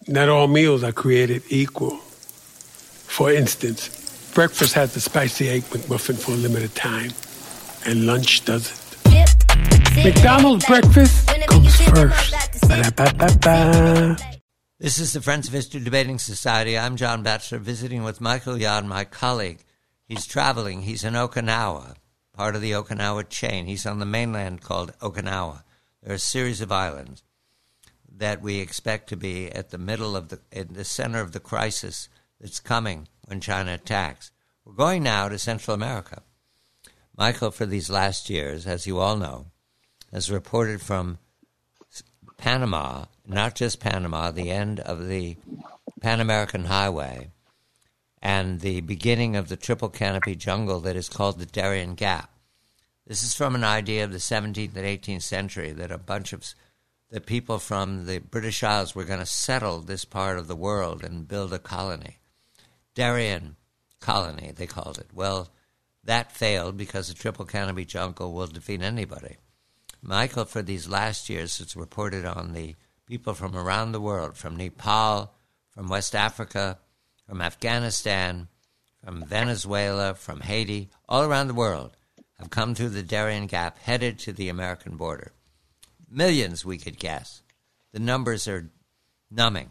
Not all meals are created equal. For instance, breakfast has the spicy egg McMuffin for a limited time, and lunch doesn't. McDonald's breakfast comes first. Ba-da-ba-ba-ba. This is the Friends of History Debating Society. I'm John Batchelor, visiting with Michael Yon, my colleague. He's traveling. He's in Okinawa, part of the Okinawa chain. He's on the mainland called Okinawa. There are a series of islands that we expect to be at the middle of in the center of the crisis that's coming when China attacks. We're going now to Central America. Michael, for these last years, as you all know, has reported from Panama, not just Panama, the end of the Pan American Highway and the beginning of the triple canopy jungle that is called the Darien Gap. This is from an idea of the 17th and 18th century that a bunch of the people from the British Isles were going to settle this part of the world and build a colony. Darien Colony, they called it. Well, that failed because the triple canopy jungle will defeat anybody. Michael, for these last years, has reported on the people from around the world, from Nepal, from West Africa, from Afghanistan, from Venezuela, from Haiti, all around the world have come through the Darien Gap, headed to the American border. Millions, we could guess. The numbers are numbing.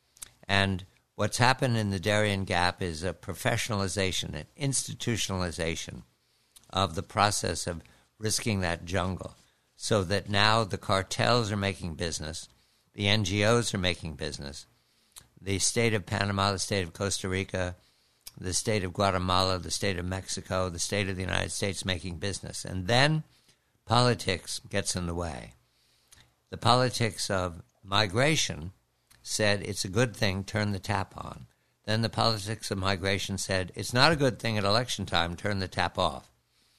And what's happened in the Darien Gap is a professionalization, an institutionalization of the process of risking that jungle, so that now the cartels are making business, the NGOs are making business, the state of Panama, the state of Costa Rica, the state of Guatemala, the state of Mexico, the state of the United States making business. And then politics gets in the way. The politics of migration said it's a good thing, turn the tap on. Then the politics of migration said it's not a good thing at election time, turn the tap off.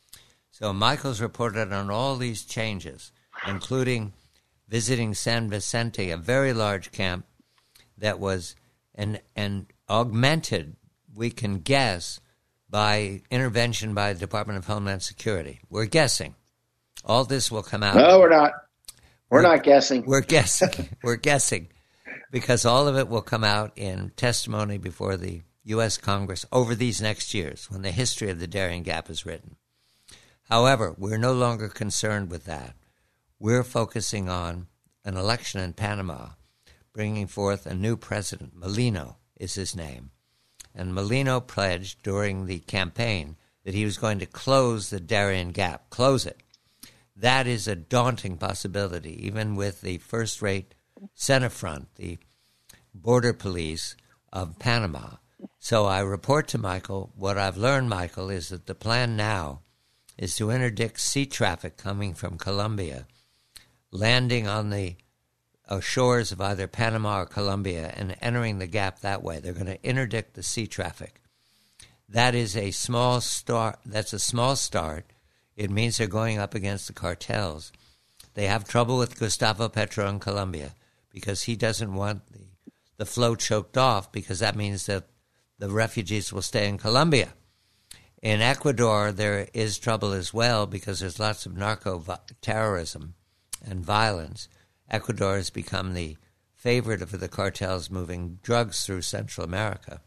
So Michael's reported on all these changes, including visiting San Vicente, a very large camp that was and augmented, we can guess, by intervention by the Department of Homeland Security. We're guessing. All this will come out. No, we're not. We're not guessing. We're guessing. We're guessing. Because all of it will come out in testimony before the U.S. Congress over these next years when the history of the Darien Gap is written. However, we're no longer concerned with that. We're focusing on an election in Panama, bringing forth a new president. Molino is his name. And Molino pledged during the campaign that he was going to close the Darien Gap, close it. That is a daunting possibility, even with the first-rate Centerfront, the border police of Panama. So I report to Michael, what I've learned, Michael, is that the plan now is to interdict sea traffic coming from Colombia, landing on the shores of either Panama or Colombia and entering the gap that way. They're going to interdict the sea traffic. That is a small start. That's a small start. It means they're going up against the cartels. They have trouble with Gustavo Petro in Colombia because he doesn't want the flow choked off, because that means that the refugees will stay in Colombia. In Ecuador, there is trouble as well because there's lots of narco-terrorism and violence. Ecuador has become the favorite of the cartels moving drugs through Central America.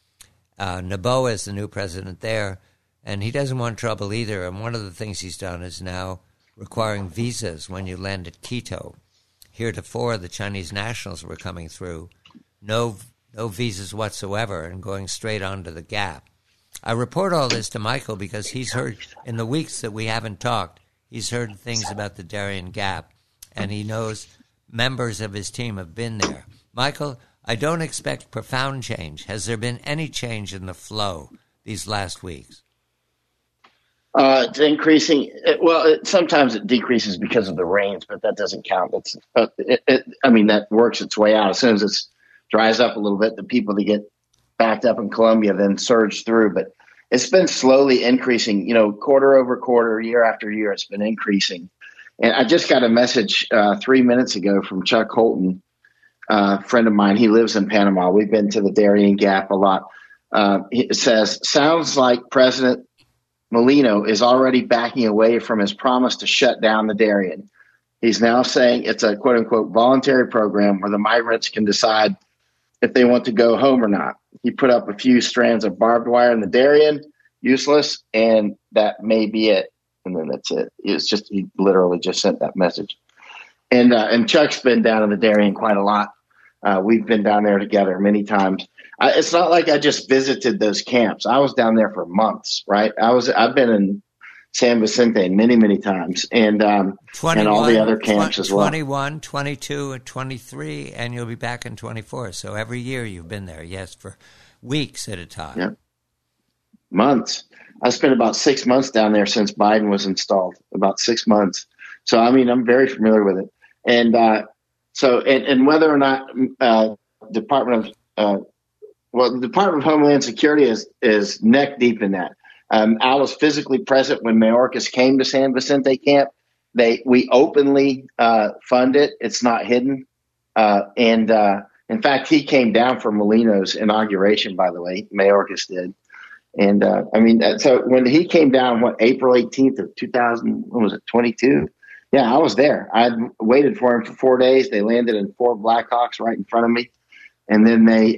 Noboa is the new president there, and he doesn't want trouble either. And one of the things he's done is now requiring visas when you land at Quito. Heretofore, the Chinese nationals were coming through, no visas whatsoever, and going straight onto the gap. I report all this to Michael because he's heard, in the weeks that we haven't talked, he's heard things about the Darien Gap, and he knows members of his team have been there. Michael, I don't expect profound change. Has there been any change in the flow these last weeks? It's increasing. Sometimes it decreases because of the rains, but that doesn't count. That works its way out. As soon as it dries up a little bit, the people that get backed up in Colombia then surge through. But it's been slowly increasing, quarter over quarter, year after year, it's been increasing. And I just got a message 3 minutes ago from Chuck Holton, a friend of mine. He lives in Panama. We've been to the Darien Gap a lot. It says, sounds like President Molino is already backing away from his promise to shut down the Darien. He's now saying it's a quote-unquote voluntary program where the migrants can decide if they want to go home or not. He put up a few strands of barbed wire in the Darien, useless, and that may be it. And then that's it. It's just, he literally just sent that message. And Chuck's been down in the Darien quite a lot. We've been down there together many times. It's not like I just visited those camps. I was down there for months, right? I've been in San Vicente many, many times, and all the other camps as well. 21, 22, and 23, and you'll be back in 24. So every year you've been there, yes, for weeks at a time. Yeah. Months. I spent about 6 months down there since Biden was installed, about 6 months. So, I mean, I'm very familiar with it. And and whether or not the Department of Homeland Security is neck deep in that. I was physically present when Mayorkas came to San Vicente camp. We openly fund it. It's not hidden. In fact, he came down for Molino's inauguration, by the way. Mayorkas did. And so when he came down, April 18th of 2022? Yeah, I was there. I waited for him for 4 days. They landed in 4 Blackhawks right in front of me. And then they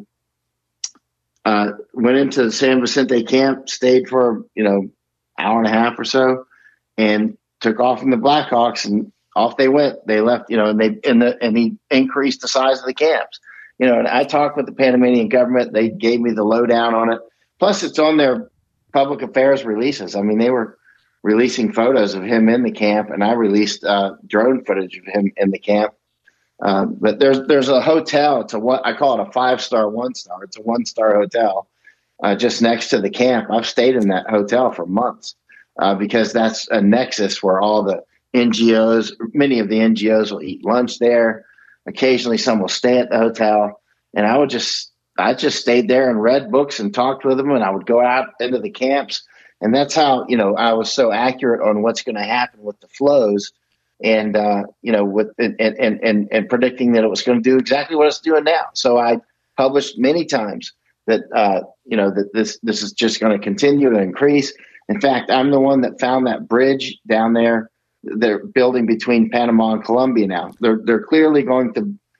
went into the San Vicente camp, stayed for, hour and a half or so, and took off in the Blackhawks, and off they went. They left, and he increased the size of the camps. And I talked with the Panamanian government. They gave me the lowdown on it. Plus, it's on their public affairs releases. I mean, they were releasing photos of him in the camp, and I released drone footage of him in the camp. But there's a hotel. It's I call it a 5-star, 1-star. It's a 1-star hotel just next to the camp. I've stayed in that hotel for months because that's a nexus where all the NGOs, many of the NGOs will eat lunch there. Occasionally, some will stay at the hotel, and I just stayed there and read books and talked with them, and I would go out into the camps. And that's how, I was so accurate on what's going to happen with the flows and, with and predicting that it was going to do exactly what it's doing now. So I published many times that, that this is just going to continue to increase. In fact, I'm the one that found that bridge down there. They're building between Panama and Colombia now. They're clearly going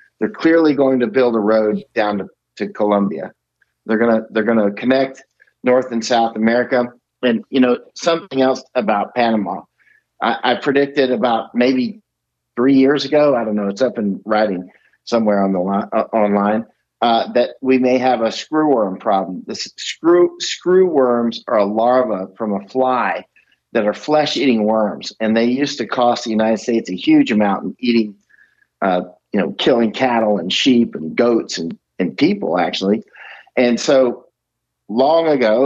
to build a road down to Colombia. They're going to connect North and South America. And, something else about Panama, I predicted about maybe 3 years ago, I don't know, it's up in writing somewhere on the online, that we may have a screwworm problem. The screwworms are a larva from a fly that are flesh-eating worms, and they used to cost the United States a huge amount in eating, killing cattle and sheep and goats and people, actually. And so long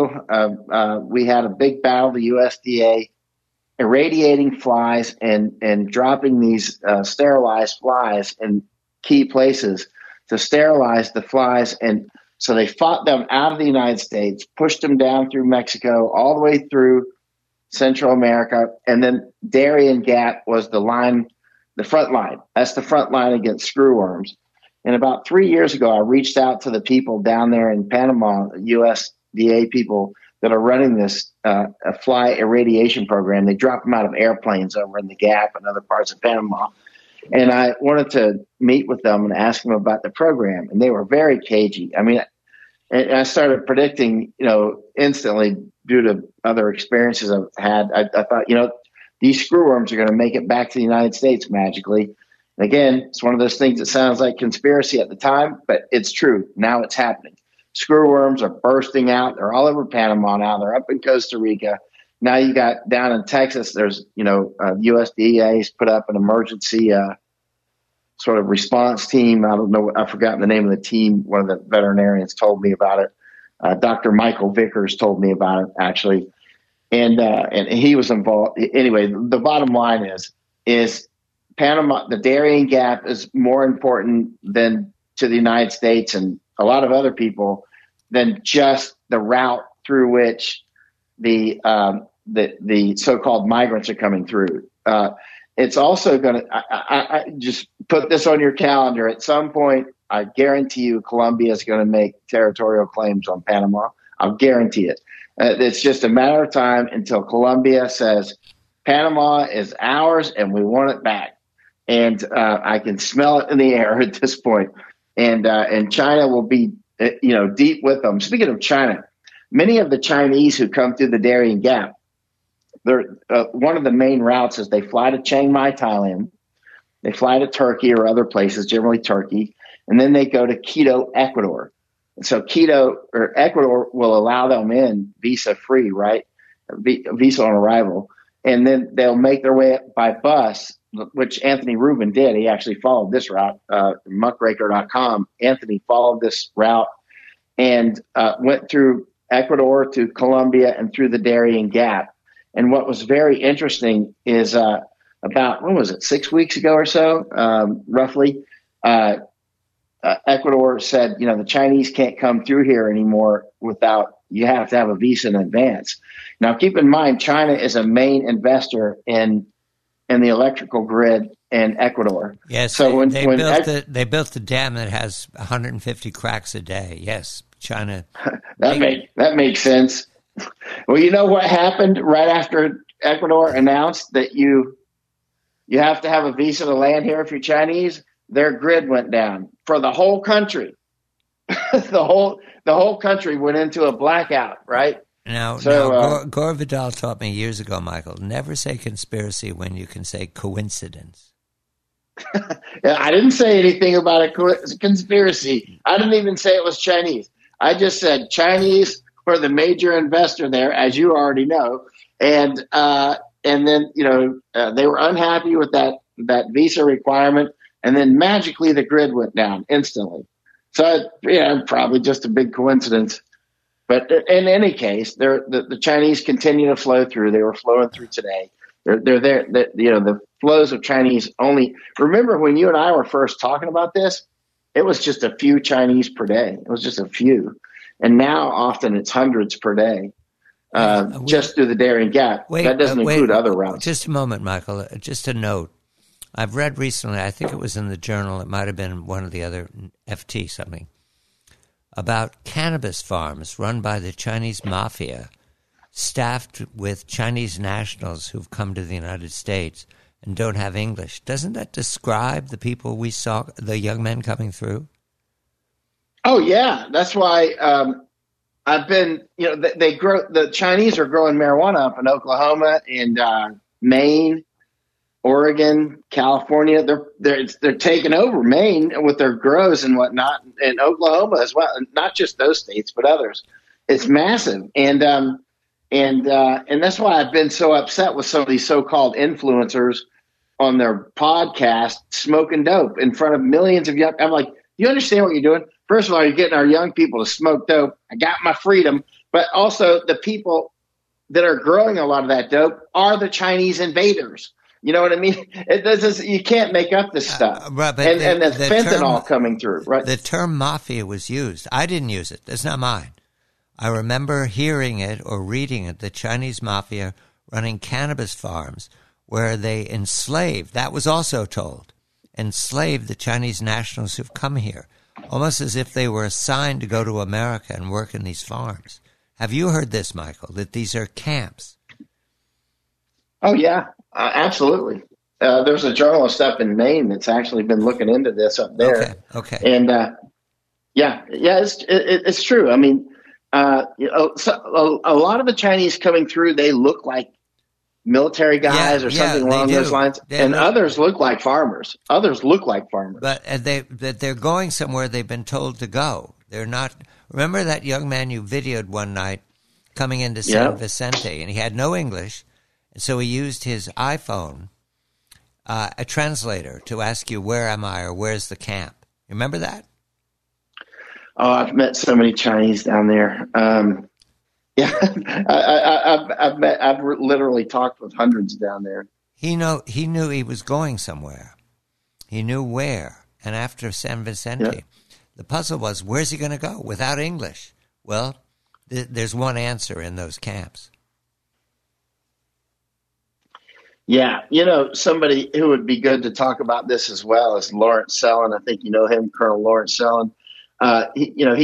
ago, we had a big battle, the USDA, irradiating flies and dropping these sterilized flies in key places to sterilize the flies. And so they fought them out of the United States, pushed them down through Mexico, all the way through Central America. And then Darien Gap was the front line. That's the front line against screwworms. And about 3 years ago, I reached out to the people down there in Panama, USDA people that are running this fly irradiation program. They drop them out of airplanes over in the Gap and other parts of Panama. And I wanted to meet with them and ask them about the program. And they were very cagey. I mean, and I started predicting, instantly due to other experiences I've had. I thought, these screwworms are going to make it back to the United States magically. Again, it's one of those things that sounds like conspiracy at the time, but it's true. Now it's happening. Screwworms are bursting out. They're all over Panama now. They're up in Costa Rica. Now you got down in Texas, there's, USDA's put up an emergency sort of response team. I don't know. I've forgotten the name of the team. One of the veterinarians told me about it. Dr. Michael Vickers told me about it, actually. And he was involved. Anyway, the bottom line is Panama, the Darien Gap is more important than to the United States and a lot of other people than just the route through which the so-called migrants are coming through. It's also going to, I just put this on your calendar. At some point, I guarantee you Colombia is going to make territorial claims on Panama. I'll guarantee it. It's just a matter of time until Colombia says Panama is ours and we want it back. And I can smell it in the air at this point. and China will be deep with them. Speaking of China, many of the Chinese who come through the Darien Gap, they're one of the main routes is they fly to Chiang Mai, Thailand, they fly to Turkey or other places, generally Turkey, and then they go to Quito, Ecuador. And so Quito or Ecuador will allow them in visa free, right? Visa on arrival, and then they'll make their way by bus, which Anthony Rubin did. He actually followed this route, muckraker.com. Anthony followed this route and went through Ecuador to Colombia and through the Darien Gap. And what was very interesting is about, 6 weeks ago or so, roughly, Ecuador said, the Chinese can't come through here anymore without, you have to have a visa in advance. Now, keep in mind, China is a main investor in the electrical grid in Ecuador. Yes, so they built the dam that has 150 cracks a day. Yes, China. that makes sense. Well, you know what happened right after Ecuador announced that you have to have a visa to land here if you're Chinese? Their grid went down for the whole country. The whole country went into a blackout, right? Now, Gore Vidal taught me years ago, Michael, never say conspiracy when you can say coincidence. I didn't say anything about a conspiracy. I didn't even say it was Chinese. I just said Chinese were the major investor there, as you already know, and then they were unhappy with that visa requirement, and then magically the grid went down instantly. So probably just a big coincidence. But in any case, the Chinese continue to flow through. They were flowing through today. They're there. The flows of Chinese only. Remember when you and I were first talking about this? It was just a few Chinese per day. It was just a few, and now often it's hundreds per day, just through the Darien Gap. That doesn't include other routes. Just a moment, Michael. Just a note. I've read recently. I think it was in the Journal. It might have been one of the other FT something. About cannabis farms run by the Chinese mafia, staffed with Chinese nationals who've come to the United States and don't have English. Doesn't that describe the people we saw, the young men coming through? Oh, yeah. That's why I've been, the Chinese are growing marijuana up in Oklahoma and Maine, Oregon, California. They're taking over Maine with their grows and whatnot, and Oklahoma as well. And not just those states, but others. It's massive, and that's why I've been so upset with some of these so-called influencers on their podcast smoking dope in front of millions of young. I'm like, you understand what you're doing? First of all, you're getting our young people to smoke dope. I got my freedom, but also the people that are growing a lot of that dope are the Chinese invaders. You know what I mean? You can't make up this stuff. Right, but and the fentanyl coming through. Right. The term mafia was used. I didn't use it. That's not mine. I remember hearing it or reading it, the Chinese mafia running cannabis farms where they enslaved, that was also told, enslaved the Chinese nationals who've come here, almost as if they were assigned to go to America and work in these farms. Have you heard this, Michael, that these are camps? Oh, yeah. Absolutely. There's a journalist up in Maine that's actually been looking into this up there. Okay. And it's true. I mean, a lot of the Chinese coming through, they look like military guys or something along those lines, and others look like farmers. But they're going somewhere they've been told to go. They're not. Remember that young man you videoed one night coming into San Vicente, and he had no English. So he used his iPhone, a translator, to ask you, where am I or where's the camp? You remember that? Oh, I've met so many Chinese down there. I've literally talked with hundreds down there. He knew he was going somewhere. He knew where. And after San Vicente, the puzzle was, where's he going to go without English? Well, there's one answer in those camps. Yeah, somebody who would be good to talk about this as well is Lawrence Sellin. I think you know him, Colonel Lawrence Sellin. I've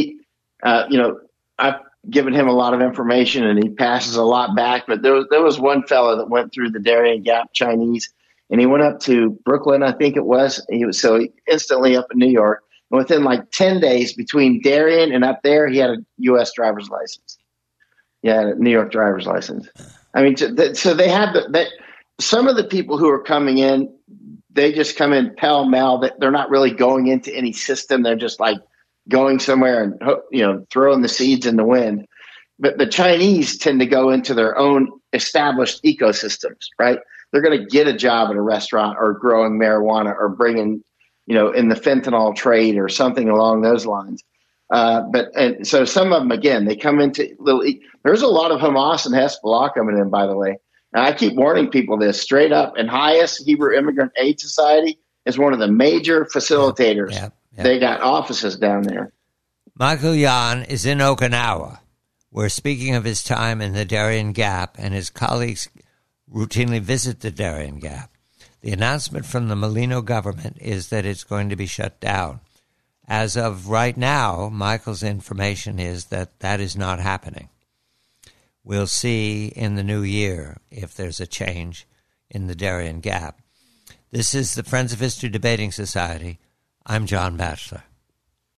given him a lot of information, and he passes a lot back. But there was one fellow that went through the Darien Gap Chinese, and he went up to Brooklyn, I think it was. He instantly up in New York, And within like 10 days between Darien and up there, he had a U.S. driver's license. Yeah, a New York driver's license. I mean, so they have some of the people who are coming in, they just come in pell-mell. They're not really going into any system. They're just like going somewhere and, throwing the seeds in the wind. But the Chinese tend to go into their own established ecosystems, right? They're going to get a job at a restaurant or growing marijuana or bringing, in the fentanyl trade or something along those lines. And so some of them, again, they come into there's a lot of Hamas and Hezbollah coming in, by the way. And I keep warning people this straight up. And Highest Hebrew Immigrant Aid Society is one of the major facilitators. Yeah. They got offices down there. Michael Yon is in Okinawa. We're speaking of his time in the Darien Gap, and his colleagues routinely visit the Darien Gap. The announcement from the Molino government is that it's going to be shut down. As of right now, Michael's information is that that is not happening. We'll see in the new year if there's a change in the Darien Gap. This is the Friends of History Debating Society. I'm John Batchelor.